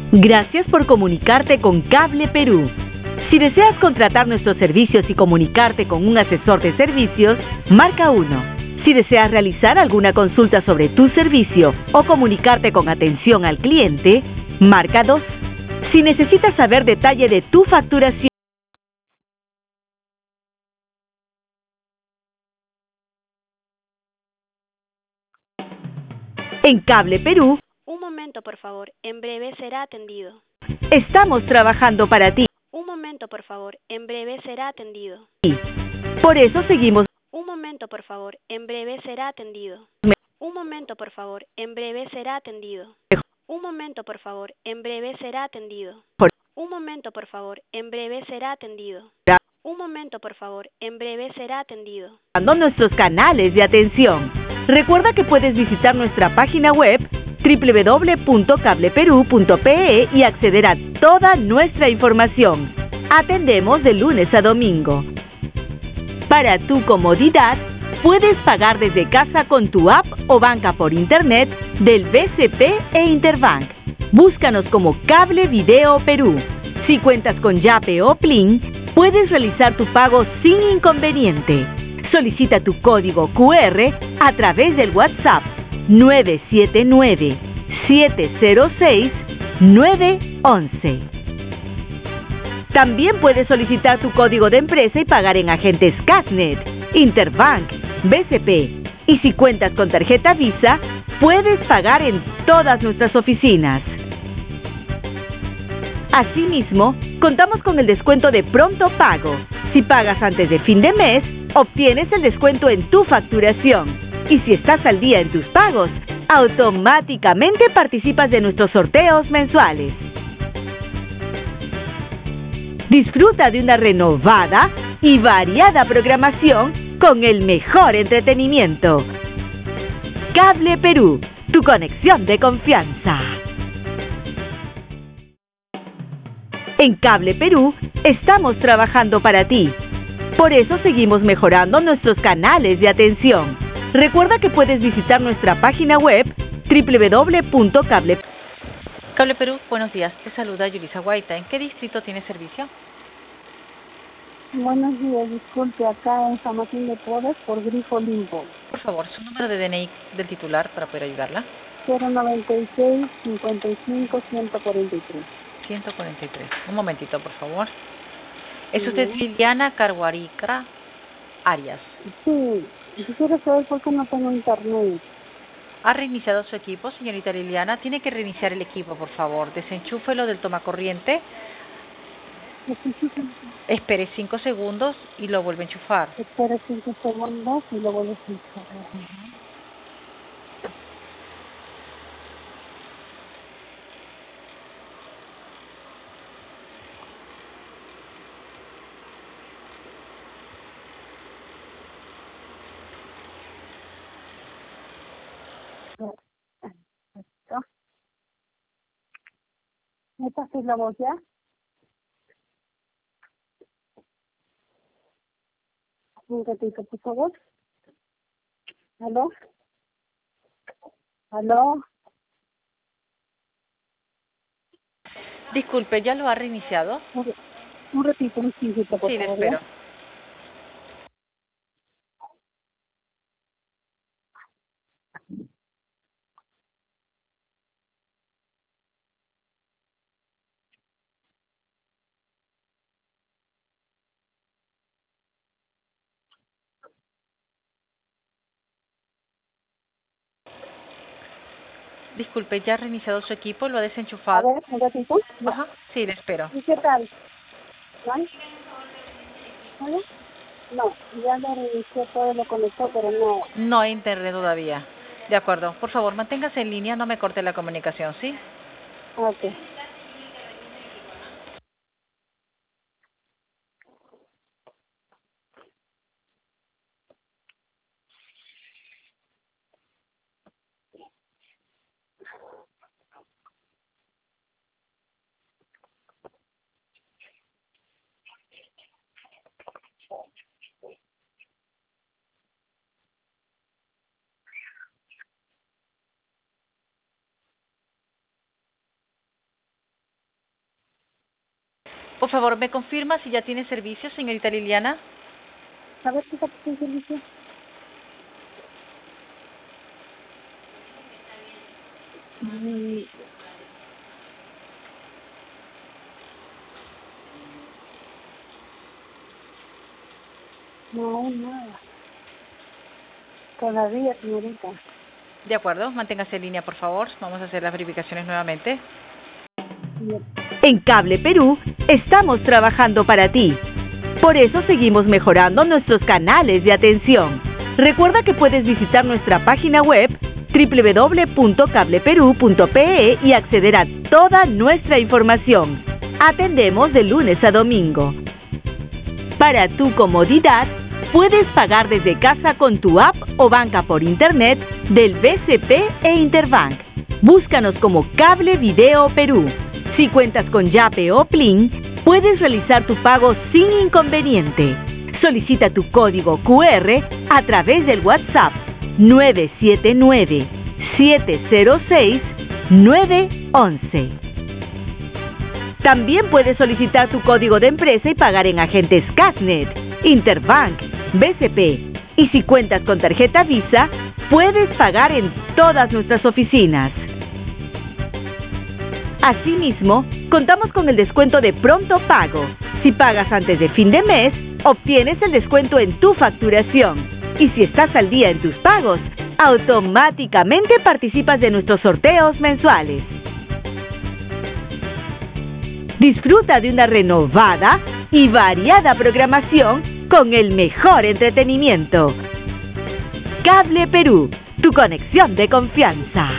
Gracias por comunicarte con Cable Perú. Si deseas contratar nuestros servicios y comunicarte con un asesor de servicios, marca 1. Si deseas realizar alguna consulta sobre tu servicio o comunicarte con atención al cliente, marca 2. Si necesitas saber detalle de tu facturación, en Cable Perú, Un momento, por favor. En breve será atendido. estamos trabajando para ti. Un momento, por favor. En breve será atendido. Por eso seguimos. Un momento, por favor. En breve será atendido. Un momento, por favor. En breve será atendido. Un momento, por favor. En breve será atendido. Un momento, por favor. En breve será atendido. Un momento, por favor. En breve será atendido. Nuestros canales de atención. Recuerda que puedes visitar nuestra página web www.cableperu.pe y acceder a toda nuestra información. Atendemos de lunes a domingo. Para tu comodidad, puedes pagar desde casa con tu app o banca por internet del BCP e Interbank. Búscanos como Cable Video Perú. Si cuentas con Yape o Plin, puedes realizar tu pago sin inconveniente. Solicita tu código QR a través del WhatsApp 979-706-911. También puedes solicitar tu código de empresa y pagar en agentes Casnet, Interbank, BCP. Y si cuentas con tarjeta Visa, puedes pagar en todas nuestras oficinas. Asimismo, contamos con el descuento de pronto pago. Si pagas antes de fin de mes, obtienes el descuento en tu facturación. Y si estás al día en tus pagos, automáticamente participas de nuestros sorteos mensuales. Disfruta de una renovada y variada programación con el mejor entretenimiento. Cable Perú, tu conexión de confianza. En Cable Perú, estamos trabajando para ti. Por eso seguimos mejorando nuestros canales de atención. Recuerda que puedes visitar nuestra página web www.cable. Cable Perú, buenos días. Te saluda Yulisa Guaita. ¿En qué distrito tiene servicio? Buenos días, disculpe, acá en San Martín de Porres por Grifo Limbo. Por favor, su número de DNI del titular para poder ayudarla. 096-55-143. 143. Un momentito, por favor. ¿Es usted Liliana Carguarica Arias? Sí, quisiera saber por qué no tengo internet. ¿Ha reiniciado su equipo, señorita Liliana? Tiene que reiniciar el equipo, por favor. Desenchúfelo del tomacorriente. Espere 5 segundos y lo vuelve a enchufar. Espera 5 segundos y lo vuelvo a enchufar. ¿Me pasas la voz ya? Un ratito, por favor. ¿Aló? ¿Aló? Disculpe, ¿ya lo ha reiniciado? Un ratito, un chiquito, por Sí, le favor. espero. Disculpe, ¿ya ha reiniciado su equipo? ¿Lo ha A desenchufado? ver, un ratito. Ajá, sí, le espero. ¿Y qué tal? ¿Vale? ¿Vale? No, ya lo reinicié, todo lo conectó, pero no. No hay internet todavía. De acuerdo. Por favor, manténgase en línea, no me corte la comunicación, ¿sí? Ok. Por favor, ¿me confirma si ya tiene servicio, señorita Liliana? A ver, fíjate qué servicio. No, aún nada. Todavía, señorita. De acuerdo, manténgase en línea, por favor. Vamos a hacer las verificaciones nuevamente. En Cable Perú estamos trabajando para ti. Por eso seguimos mejorando nuestros canales de atención. Recuerda que puedes visitar nuestra página web www.cableperú.pe y acceder a toda nuestra información. Atendemos de lunes a domingo. Para tu comodidad, puedes pagar desde casa con tu app o banca por internet del BCP e Interbank. Búscanos como Cable Video Perú. Si cuentas con Yape o Plin, puedes realizar tu pago sin inconveniente. Solicita tu código QR a través del WhatsApp 979-706-911. También puedes solicitar tu código de empresa y pagar en agentes Casnet, Interbank, BCP. Y si cuentas con tarjeta Visa, puedes pagar en todas nuestras oficinas. Asimismo, contamos con el descuento de pronto pago. Si pagas antes de fin de mes, obtienes el descuento en tu facturación. Y si estás al día en tus pagos, automáticamente participas de nuestros sorteos mensuales. Disfruta de una renovada y variada programación con el mejor entretenimiento. Cable Perú, tu conexión de confianza.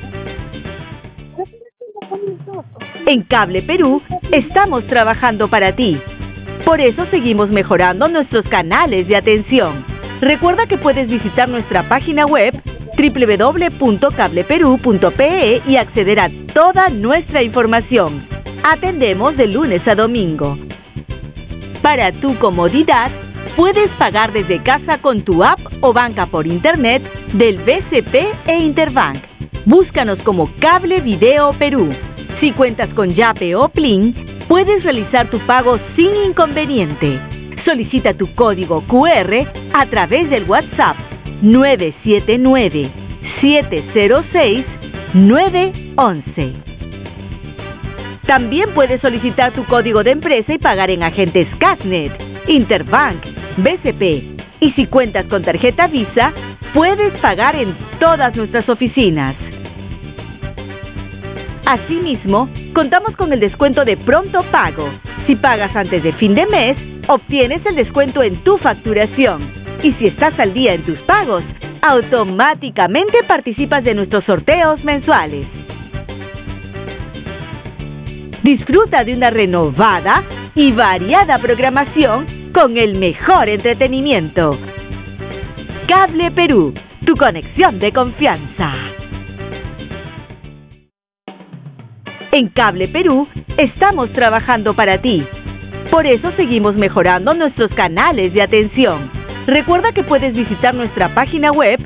En Cable Perú estamos trabajando para ti. Por eso seguimos mejorando nuestros canales de atención. Recuerda que puedes visitar nuestra página web www.cableperú.pe y acceder a toda nuestra información. Atendemos de lunes a domingo. Para tu comodidad, puedes pagar desde casa con tu app o banca por internet del BCP e Interbank. Búscanos como Cable Video Perú. Si cuentas con Yape o Plin, puedes realizar tu pago sin inconveniente. Solicita tu código QR a través del WhatsApp 979-706-911. También puedes solicitar tu código de empresa y pagar en agentes Casnet, Interbank, BCP. Y si cuentas con tarjeta Visa, puedes pagar en todas nuestras oficinas. Asimismo, contamos con el descuento de pronto pago. Si pagas antes de fin de mes, obtienes el descuento en tu facturación. Y si estás al día en tus pagos, automáticamente participas de nuestros sorteos mensuales. Disfruta de una renovada y variada programación con el mejor entretenimiento. Cable Perú, tu conexión de confianza. En Cable Perú estamos trabajando para ti. Por eso seguimos mejorando nuestros canales de atención. Recuerda que puedes visitar nuestra página web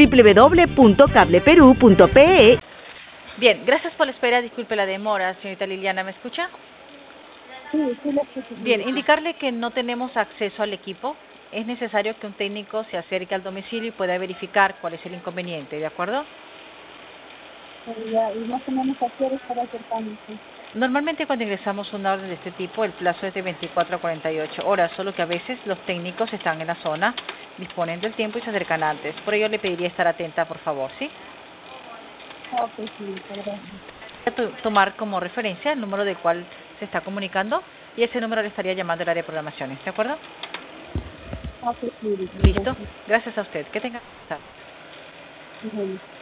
www.cableperú.pe. Bien, gracias por la espera. Disculpe la demora, señorita Liliana, ¿me escucha? Sí, sí lo escucho. Bien, indicarle que no tenemos acceso al equipo. Es necesario que un técnico se acerque al domicilio y pueda verificar cuál es el inconveniente, ¿de acuerdo? Ya, y no tenemos acciones para hacer cambios. Normalmente cuando ingresamos una orden de este tipo, el plazo es de 24 a 48 horas, solo que a veces los técnicos están en la zona, disponen del tiempo y se acercan antes. Por ello le pediría estar atenta, por favor, ¿sí? Ok, sí, gracias. Tomar como referencia el número del cual se está comunicando y ese número le estaría llamando al área de programaciones, ¿de acuerdo? Ok, sí. Listo. Gracias a usted. Que tenga. Gracias.